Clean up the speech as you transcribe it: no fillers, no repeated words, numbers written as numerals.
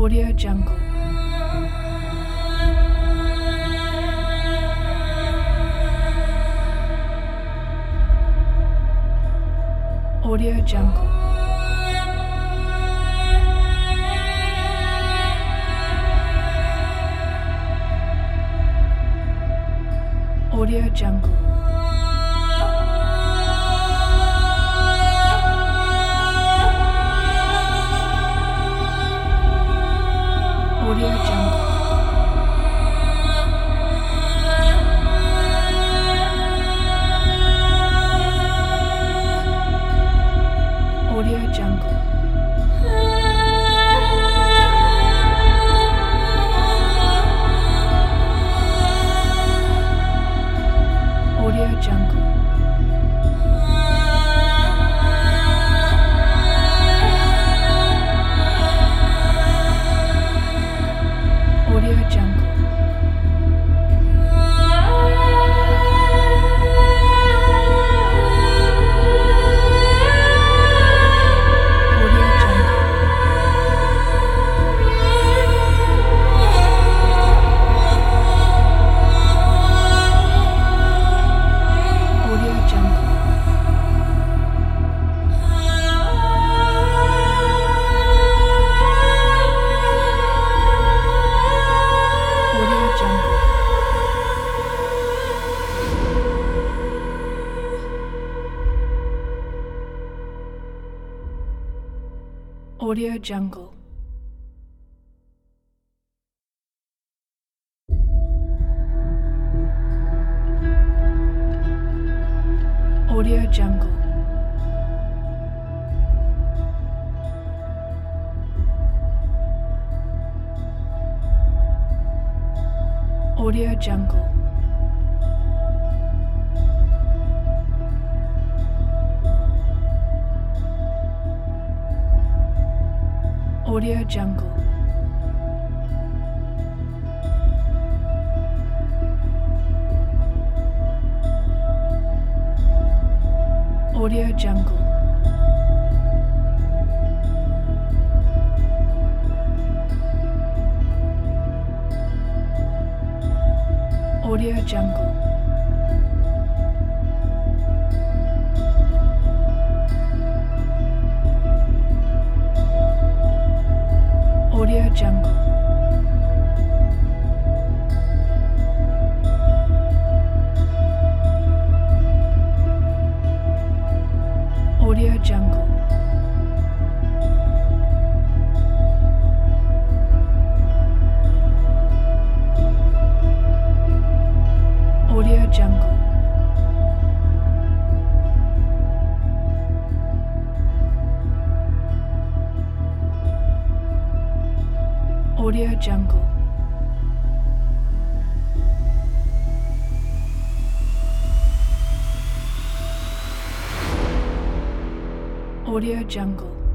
Audio Jungle. Audio Jungle. Audio Jungle. Audio Jungle. Audio Jungle. Audio Jungle. Audio Jungle. Audio Jungle. Audio Jungle. Audio Jungle. Audio Jungle. Audio Jungle. Audio Jungle. Audio Jungle. Audio Jungle. Audio Jungle. Audio Jungle. Audio Jungle.